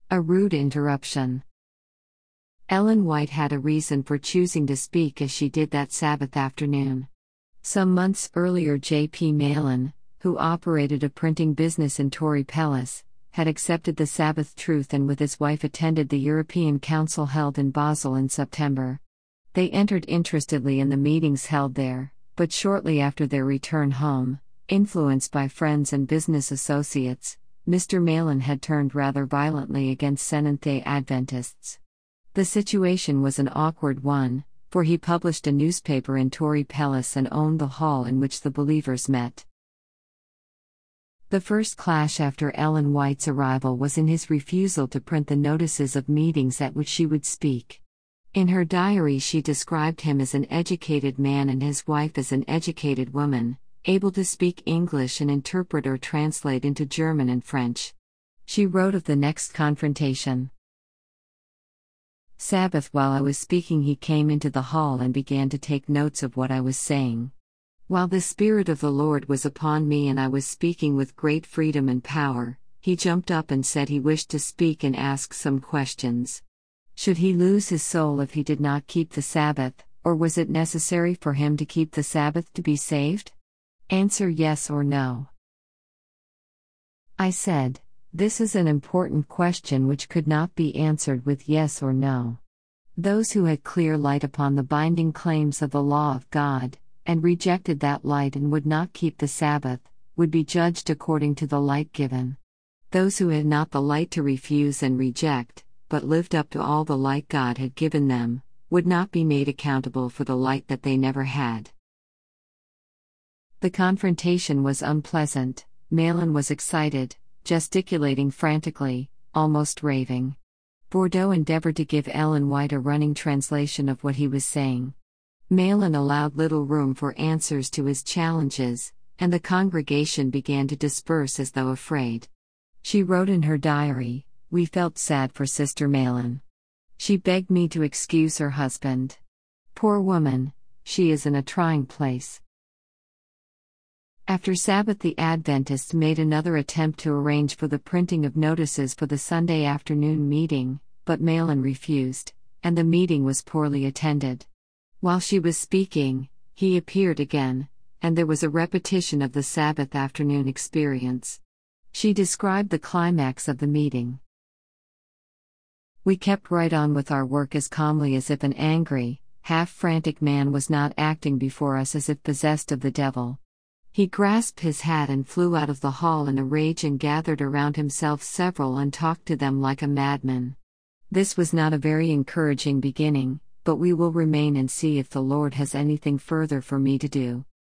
A rude interruption. Ellen White had a reason for choosing to speak as she did that Sabbath afternoon. Some months earlier, J.P. Malin, who operated a printing business in Torrey Palace, had accepted the Sabbath truth and with his wife attended the European Council held in Basel in September. They entered interestedly in the meetings held there, but shortly after their return home, influenced by friends and business associates, Mr. Malin had turned rather violently against Seventh-day Adventists. The situation was an awkward one, for he published a newspaper in Torrey Palace and owned the hall in which the believers met. The first clash after Ellen White's arrival was in his refusal to print the notices of meetings at which she would speak. In her diary she described him as an educated man and his wife as an educated woman, able to speak English and interpret or translate into German and French. She wrote of the next confrontation. Sabbath, while I was speaking, he came into the hall and began to take notes of what I was saying. While the Spirit of the Lord was upon me and I was speaking with great freedom and power, he jumped up and said he wished to speak and ask some questions. Should he lose his soul if he did not keep the Sabbath, or was it necessary for him to keep the Sabbath to be saved? Answer yes or no. I said, this is an important question which could not be answered with yes or no. Those who had clear light upon the binding claims of the law of God, and rejected that light and would not keep the Sabbath, would be judged according to the light given. Those who had not the light to refuse and reject, but lived up to all the light God had given them, would not be made accountable for the light that they never had. The confrontation was unpleasant. Malin was excited, gesticulating frantically, almost raving. Bordeaux endeavored to give Ellen White a running translation of what he was saying. Malin allowed little room for answers to his challenges, and the congregation began to disperse as though afraid. She wrote in her diary, "We felt sad for Sister Malin. She begged me to excuse her husband. Poor woman, she is in a trying place." After Sabbath, the Adventists made another attempt to arrange for the printing of notices for the Sunday afternoon meeting, but Malin refused, and the meeting was poorly attended. While she was speaking, he appeared again, and there was a repetition of the Sabbath afternoon experience. She described the climax of the meeting. We kept right on with our work as calmly as if an angry, half-frantic man was not acting before us as if possessed of the devil. He grasped his hat and flew out of the hall in a rage and gathered around himself several and talked to them like a madman. This was not a very encouraging beginning, but we will remain and see if the Lord has anything further for me to do.